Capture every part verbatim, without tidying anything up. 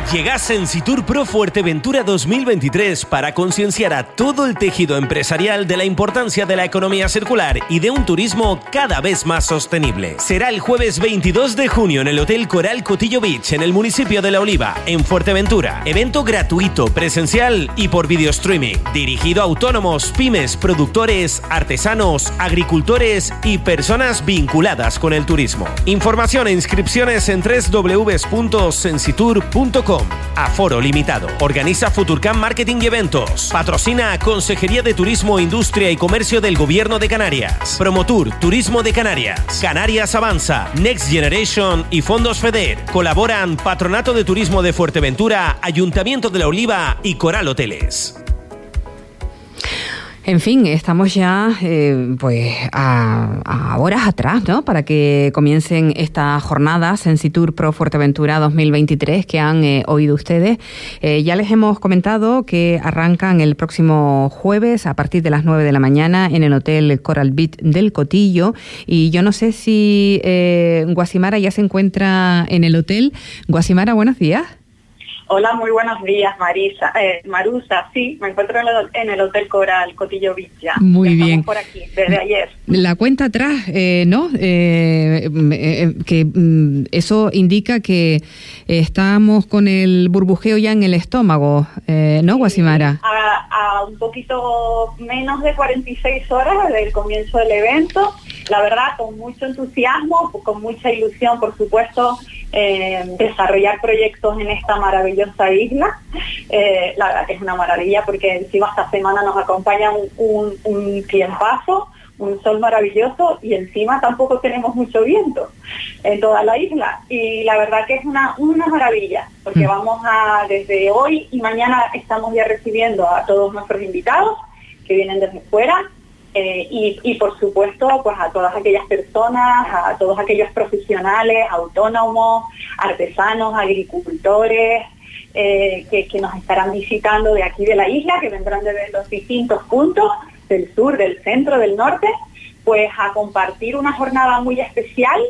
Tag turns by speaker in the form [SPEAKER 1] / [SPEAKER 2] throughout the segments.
[SPEAKER 1] Llega Sensitur Pro Fuerteventura dos mil veintitrés para concienciar a todo el tejido empresarial de la importancia de la economía circular y de un turismo cada vez más sostenible. Será el jueves veintidós de junio en el Hotel Coral Cotillo Beach, en el municipio de La Oliva, en Fuerteventura. Evento gratuito, presencial y por video streaming. Dirigido a autónomos, pymes, productores, artesanos, agricultores y personas vinculadas con el turismo. Información e inscripciones en doble u doble u doble u punto sensitur punto com. Aforo limitado. Organiza Futurcam Marketing y Eventos. Patrocina Consejería de Turismo, Industria y Comercio del Gobierno de Canarias. Promotur Turismo de Canarias. Canarias Avanza, Next Generation y Fondos FEDER. Colaboran Patronato de Turismo de Fuerteventura, Ayuntamiento de La Oliva y Coral Hoteles.
[SPEAKER 2] En fin, estamos ya eh, pues a, a horas atrás, ¿no?, para que comiencen esta jornada Sensitur Pro Fuerteventura dos mil veintitrés que han eh, oído ustedes. Eh, ya les hemos comentado que arrancan el próximo jueves a partir de las nueve de la mañana en el Hotel Coral Beach del Cotillo. Y yo no sé si eh, Guasimara ya se encuentra en el hotel. Guasimara, buenos días.
[SPEAKER 3] Hola, muy buenos días, Marisa, eh, Marusa. Sí, me encuentro en el, en el Hotel Coral Cotillo Beach ya.
[SPEAKER 2] Muy
[SPEAKER 3] ya
[SPEAKER 2] bien.
[SPEAKER 3] Estamos por aquí, desde ayer.
[SPEAKER 2] La cuenta atrás, eh, ¿no? Eh, eh, que mm, eso indica que estamos con el burbujeo ya en el estómago, eh, ¿no, Guasimara?
[SPEAKER 3] A, a un poquito menos de cuarenta y seis horas del comienzo del evento. La verdad, con mucho entusiasmo, con mucha ilusión, por supuesto, eh, desarrollar proyectos en esta maravillosa isla. Eh, la verdad que es una maravilla porque encima esta semana nos acompaña un, un, un tiempazo, un sol maravilloso y encima tampoco tenemos mucho viento en toda la isla. Y la verdad que es una, una maravilla porque vamos a, desde hoy y mañana estamos ya recibiendo a todos nuestros invitados que vienen desde fuera. Eh, y, y por supuesto pues a todas aquellas personas, a todos aquellos profesionales, autónomos, artesanos, agricultores eh, que, que nos estarán visitando de aquí de la isla, que vendrán desde los distintos puntos del sur, del centro, del norte, pues a compartir una jornada muy especial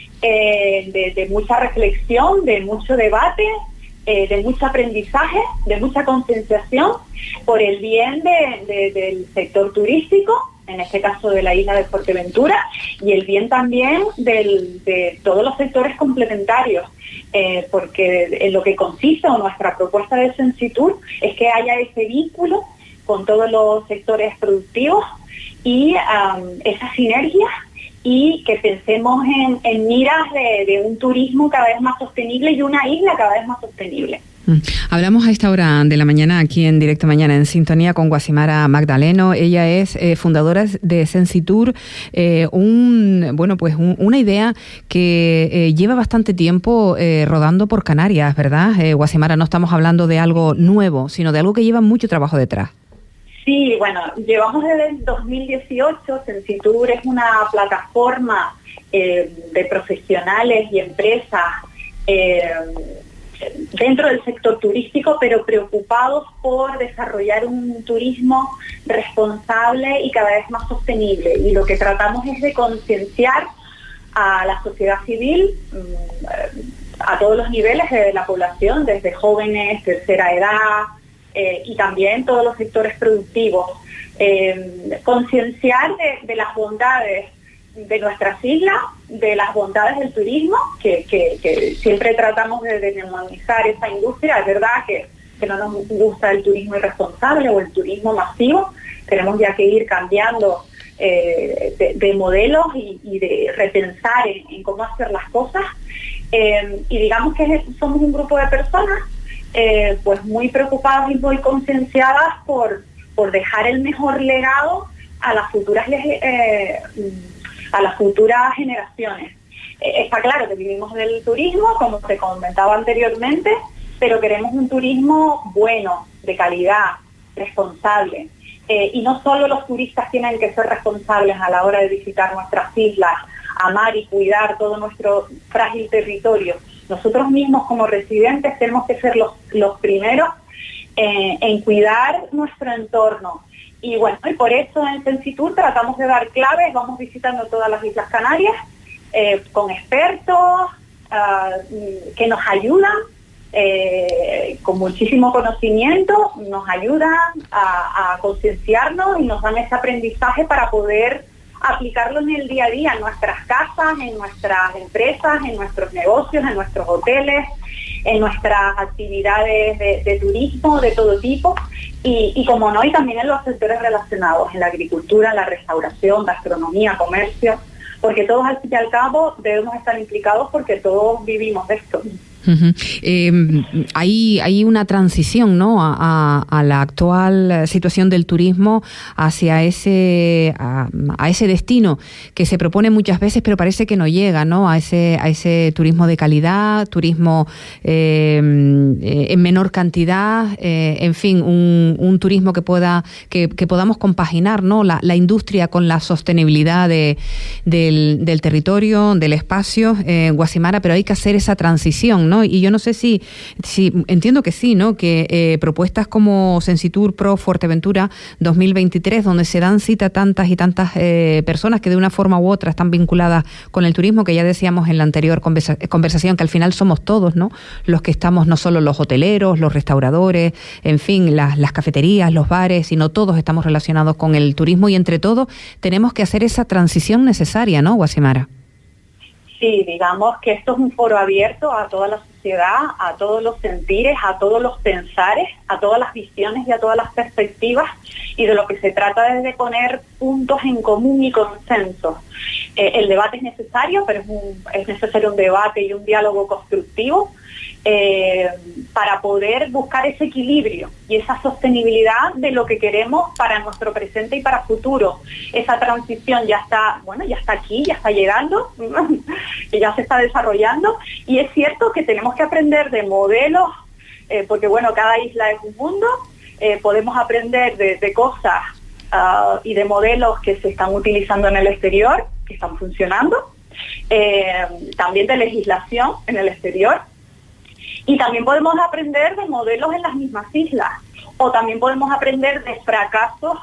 [SPEAKER 3] eh, de, de mucha reflexión, de mucho debate, Eh, de mucho aprendizaje, de mucha concienciación por el bien de, de, del sector turístico, en este caso de la isla de Fuerteventura, y el bien también del, de todos los sectores complementarios, eh, porque en lo que consiste o nuestra propuesta de Sensitur es que haya ese vínculo con todos los sectores productivos y um, esa sinergia, y que pensemos en, en miras de, de un turismo cada vez más sostenible y una isla cada vez más sostenible.
[SPEAKER 2] Mm. Hablamos a esta hora de la mañana aquí en Directo Mañana en sintonía con Guasimara Magdaleno. Ella es eh, fundadora de Sensitur, eh, un bueno pues un, una idea que eh, lleva bastante tiempo eh, rodando por Canarias, ¿verdad? Eh, Guasimara, no estamos hablando de algo nuevo, sino de algo que lleva mucho trabajo detrás.
[SPEAKER 3] Sí, bueno, llevamos desde el dos mil dieciocho, Sensitur es una plataforma eh, de profesionales y empresas eh, dentro del sector turístico, pero preocupados por desarrollar un turismo responsable y cada vez más sostenible. Y lo que tratamos es de concienciar a la sociedad civil, a todos los niveles de la población, desde jóvenes, tercera edad, Eh, y también todos los sectores productivos, eh, concienciar de, de las bondades de nuestras islas, de las bondades del turismo, que, que, que siempre tratamos de demonizar esa industria. Es verdad que, que no nos gusta el turismo irresponsable o el turismo masivo, tenemos ya que ir cambiando eh, de, de modelos y, y de repensar en, en cómo hacer las cosas, eh, y digamos que somos un grupo de personas Eh, pues muy preocupadas y muy concienciadas por, por dejar el mejor legado a las futuras eh, a las futuras generaciones. Eh, está claro que vivimos del turismo, como te comentaba anteriormente, pero queremos un turismo bueno, de calidad, responsable. Eh, y no solo los turistas tienen que ser responsables a la hora de visitar nuestras islas, amar y cuidar todo nuestro frágil territorio. Nosotros mismos como residentes tenemos que ser los, los primeros eh, en cuidar nuestro entorno. Y bueno, y por eso en Sensitur tratamos de dar claves, vamos visitando todas las Islas Canarias eh, con expertos uh, que nos ayudan eh, con muchísimo conocimiento, nos ayudan a, a concienciarnos y nos dan ese aprendizaje para poder aplicarlo en el día a día, en nuestras casas, en nuestras empresas, en nuestros negocios, en nuestros hoteles, en nuestras actividades de, de turismo de todo tipo y, y como no, y también en los sectores relacionados, en la agricultura, en la restauración, gastronomía, comercio, porque todos al fin y al cabo debemos estar implicados porque todos vivimos de esto.
[SPEAKER 2] Uh-huh. Eh, hay, hay una transición, ¿no?, a, a, a la actual situación del turismo hacia ese a, a ese destino que se propone muchas veces, pero parece que no llega, ¿no?, a ese a ese turismo de calidad, turismo eh, en menor cantidad, eh, en fin, un, un turismo que pueda que, que podamos compaginar, ¿no?, la, la industria con la sostenibilidad de, del, del territorio, del espacio, eh, Guasimara, pero hay que hacer esa transición, ¿no? Y yo no sé si, si entiendo que sí, ¿no?, que eh, propuestas como Sensitur Pro Fuerteventura dos mil veintitrés, donde se dan cita tantas y tantas eh, personas que de una forma u otra están vinculadas con el turismo, que ya decíamos en la anterior conversa- conversación que al final somos todos, ¿no?, los que estamos, no solo los hoteleros, los restauradores, en fin, las, las cafeterías, los bares, sino todos estamos relacionados con el turismo y entre todos tenemos que hacer esa transición necesaria, ¿no, Guasimara?
[SPEAKER 3] Sí, digamos que esto es un foro abierto a toda la sociedad, a todos los sentires, a todos los pensares, a todas las visiones y a todas las perspectivas, y de lo que se trata es de poner puntos en común y consenso. Eh, el debate es necesario, pero es, un, es necesario un debate y un diálogo constructivo eh, para poder buscar ese equilibrio y esa sostenibilidad de lo que queremos para nuestro presente y para futuro. Esa transición ya está, bueno, ya está aquí, ya está llegando, que ya se está desarrollando, y es cierto que tenemos que aprender de modelos, eh, porque bueno, cada isla es un mundo, eh, podemos aprender de, de cosas uh, y de modelos que se están utilizando en el exterior, que están funcionando, eh, también de legislación en el exterior, y también podemos aprender de modelos en las mismas islas, o también podemos aprender de fracasos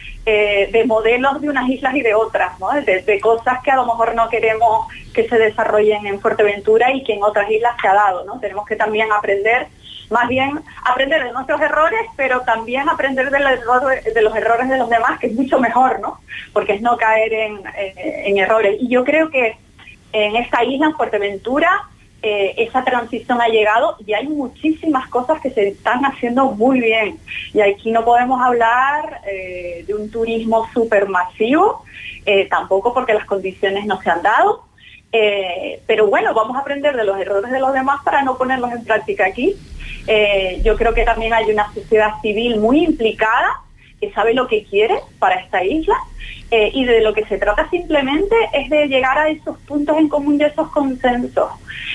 [SPEAKER 3] eh, de modelos de unas islas y de otras, ¿no? De, de cosas que a lo mejor no queremos que se desarrollen en Fuerteventura y que en otras islas se ha dado, ¿no? Tenemos que también aprender, más bien aprender de nuestros errores, pero también aprender de, error, de los errores de los demás, que es mucho mejor, ¿no? Porque es no caer en, eh, en errores. Y yo creo que en esta isla, en Fuerteventura, Eh, esa transición ha llegado y hay muchísimas cosas que se están haciendo muy bien. Y aquí no podemos hablar eh, de un turismo súper masivo, eh, tampoco porque las condiciones no se han dado. Eh, pero bueno, vamos a aprender de los errores de los demás para no ponerlos en práctica aquí. Eh, yo creo que también hay una sociedad civil muy implicada, que sabe lo que quiere para esta isla, eh, y de lo que se trata simplemente es de llegar a esos puntos en común y esos consensos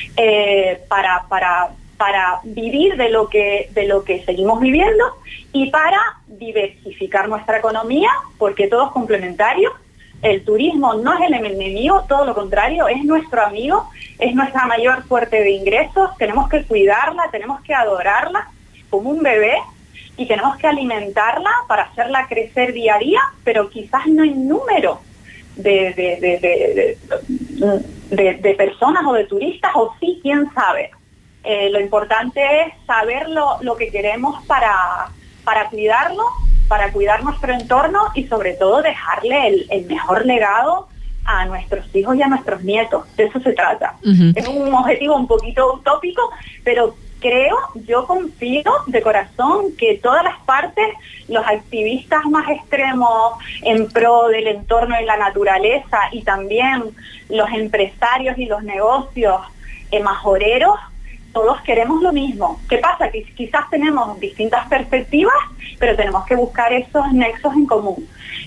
[SPEAKER 3] eh, para, para, para vivir de lo que, de lo que seguimos viviendo y para diversificar nuestra economía, porque todo es complementario. El turismo no es el enemigo, todo lo contrario, es nuestro amigo, es nuestra mayor fuente de ingresos, tenemos que cuidarla, tenemos que adorarla como un bebé, y tenemos que alimentarla para hacerla crecer día a día, pero quizás no en número de, de, de, de, de, de, de personas o de turistas, o sí, quién sabe. Eh, lo importante es saber lo, lo que queremos para, para cuidarlo, para cuidar nuestro entorno y sobre todo dejarle el, el mejor legado a nuestros hijos y a nuestros nietos. De eso se trata. Uh-huh. Es un objetivo un poquito utópico, pero creo, yo confío de corazón que todas las partes, los activistas más extremos en pro del entorno y la naturaleza, y también los empresarios y los negocios eh, majoreros, todos queremos lo mismo. ¿Qué pasa? Que quizás tenemos distintas perspectivas, pero tenemos que buscar esos nexos en común.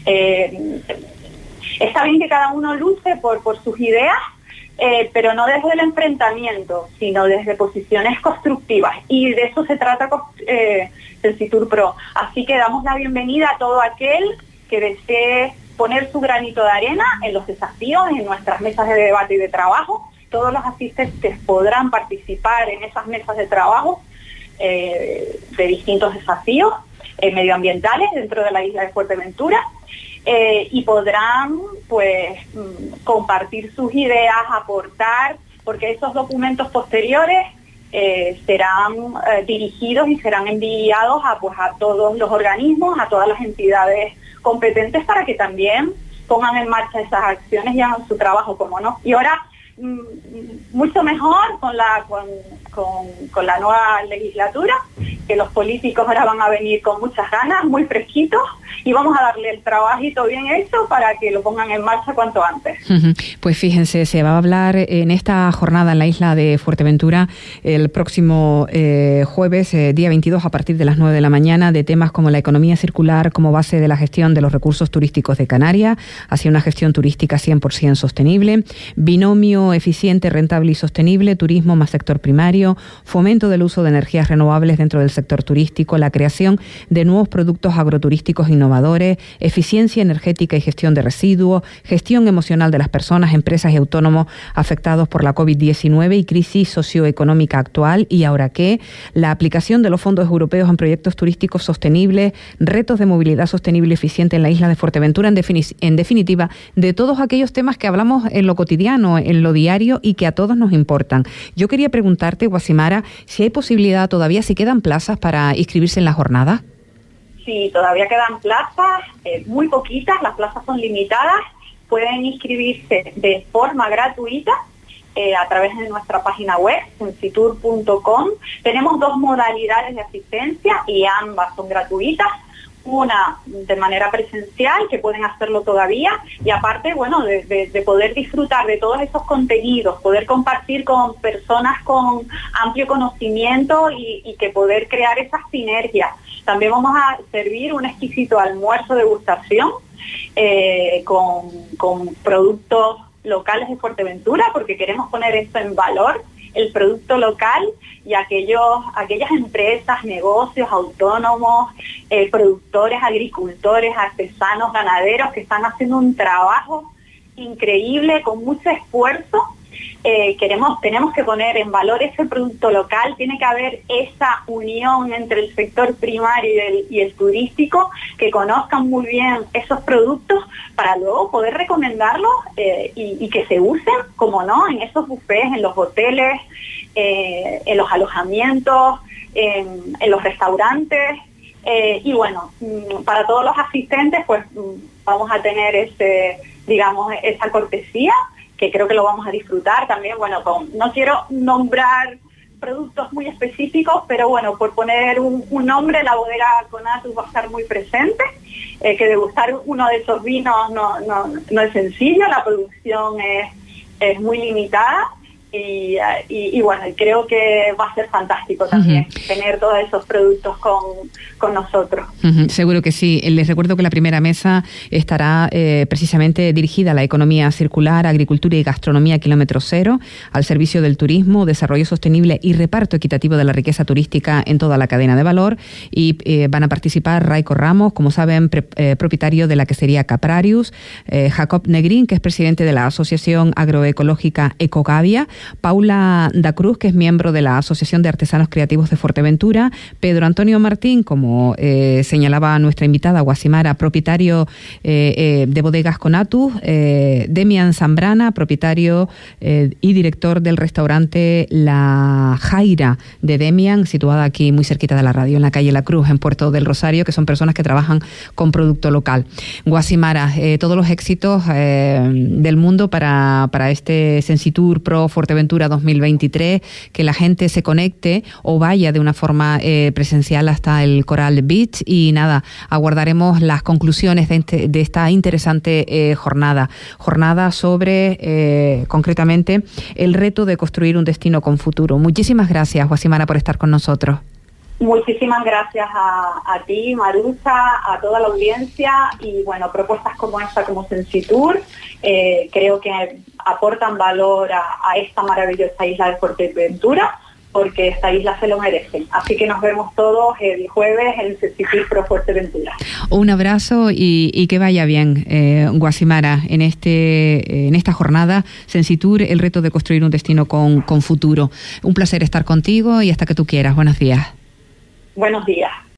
[SPEAKER 3] Eh, está bien que cada uno luche por, por sus ideas, Eh, pero no desde el enfrentamiento, sino desde posiciones constructivas, y de eso se trata eh, Sensitur Pro. Así que damos la bienvenida a todo aquel que desee poner su granito de arena en los desafíos, en nuestras mesas de debate y de trabajo. Todos los asistentes podrán participar en esas mesas de trabajo eh, de distintos desafíos eh, medioambientales dentro de la isla de Fuerteventura. Eh, y podrán pues compartir sus ideas, aportar, porque esos documentos posteriores eh, serán eh, dirigidos y serán enviados a, pues, a todos los organismos, a todas las entidades competentes para que también pongan en marcha esas acciones y hagan su trabajo, como no. Y ahora, mm, mucho mejor con la, con, con, con la nueva legislatura, que los políticos ahora van a venir con muchas ganas, muy fresquitos, y vamos a darle el trabajito bien hecho para que lo pongan en marcha cuanto antes.
[SPEAKER 2] Pues fíjense, se va a hablar en esta jornada en la isla de Fuerteventura el próximo eh, jueves, eh, día veintidós, a partir de las nueve de la mañana, de temas como la economía circular como base de la gestión de los recursos turísticos de Canarias, hacia una gestión turística cien por ciento sostenible, binomio eficiente, rentable y sostenible, turismo más sector primario, fomento del uso de energías renovables dentro del sector turístico, la creación de nuevos productos agroturísticos innovadores, eficiencia energética y gestión de residuos, gestión emocional de las personas, empresas y autónomos afectados por la covid diecinueve y crisis socioeconómica actual, y ahora qué, la aplicación de los fondos europeos en proyectos turísticos sostenibles, retos de movilidad sostenible y eficiente en la isla de Fuerteventura, en, defini- en definitiva, de todos aquellos temas que hablamos en lo cotidiano, en lo diario y que a todos nos importan. Yo quería preguntarte, Guasimara, si hay posibilidad todavía, si quedan plazas para inscribirse en la jornada.
[SPEAKER 3] Sí, todavía quedan plazas, eh, muy poquitas, las plazas son limitadas, pueden inscribirse de forma gratuita eh, a través de nuestra página web, sensitur punto com. Tenemos dos modalidades de asistencia y ambas son gratuitas. Una de manera presencial, que pueden hacerlo todavía, y aparte, bueno, de, de, de poder disfrutar de todos esos contenidos, poder compartir con personas con amplio conocimiento y, y que poder crear esas sinergias. También vamos a servir un exquisito almuerzo de degustación eh, con, con productos locales de Fuerteventura, porque queremos poner esto en valor, el producto local y aquellos, aquellas empresas, negocios, autónomos, eh, productores, agricultores, artesanos, ganaderos que están haciendo un trabajo increíble con mucho esfuerzo. Eh, queremos, tenemos que poner en valor ese producto local, tiene que haber esa unión entre el sector primario y el, y el turístico, que conozcan muy bien esos productos para luego poder recomendarlos eh, y, y que se usen, como no, en esos buffets, en los hoteles, eh, en los alojamientos, en, en los restaurantes. Eh, y bueno, para todos los asistentes pues vamos a tener ese, digamos, esa cortesía, que creo que lo vamos a disfrutar también. Bueno, con, no quiero nombrar productos muy específicos, pero bueno, por poner un, un nombre, la bodega Conatus va a estar muy presente, eh, que degustar uno de esos vinos no, no, no es sencillo, la producción es, es muy limitada. Y, y, y bueno, creo que va a ser fantástico también uh-huh. tener todos esos productos con, con nosotros.
[SPEAKER 2] Uh-huh. Seguro que sí. Les recuerdo que la primera mesa estará eh, precisamente dirigida a la economía circular, agricultura y gastronomía kilómetro cero, al servicio del turismo, desarrollo sostenible y reparto equitativo de la riqueza turística en toda la cadena de valor. Y eh, van a participar Raico Ramos, como saben, pre, eh, propietario de la quesería Caprarius, eh, Jacob Negrín, que es presidente de la Asociación Agroecológica Ecogavia, Paula da Cruz, que es miembro de la Asociación de Artesanos Creativos de Fuerteventura, Pedro Antonio Martín, como eh, señalaba nuestra invitada Guasimara, propietario eh, eh, de Bodegas Conatus, eh, Demian Zambrana, propietario eh, y director del restaurante La Jaira de Demian, situada aquí muy cerquita de la radio, en la calle La Cruz, en Puerto del Rosario, que son personas que trabajan con producto local. Guasimara, eh, todos los éxitos eh, del mundo para, para este Sensitur Pro Fuerteventura dos mil veintitrés, que la gente se conecte o vaya de una forma eh, presencial hasta el Coral Beach, y nada, aguardaremos las conclusiones de, este, de esta interesante eh, jornada, jornada sobre eh, concretamente el reto de construir un destino con futuro. Muchísimas gracias, Guasimara, por estar con nosotros.
[SPEAKER 3] Muchísimas gracias a, a ti, Marusa, a toda la audiencia, y bueno, propuestas como esta, como Sensitur, eh, creo que aportan valor a, a esta maravillosa isla de Fuerteventura, porque esta isla se lo merece. Así que nos vemos todos el jueves en Sensitur Pro Fuerteventura.
[SPEAKER 2] Un abrazo y, y que vaya bien, eh, Guasimara, en este en esta jornada Sensitur, el reto de construir un destino con, con futuro. Un placer estar contigo y hasta que tú quieras. Buenos días.
[SPEAKER 3] Buenos días.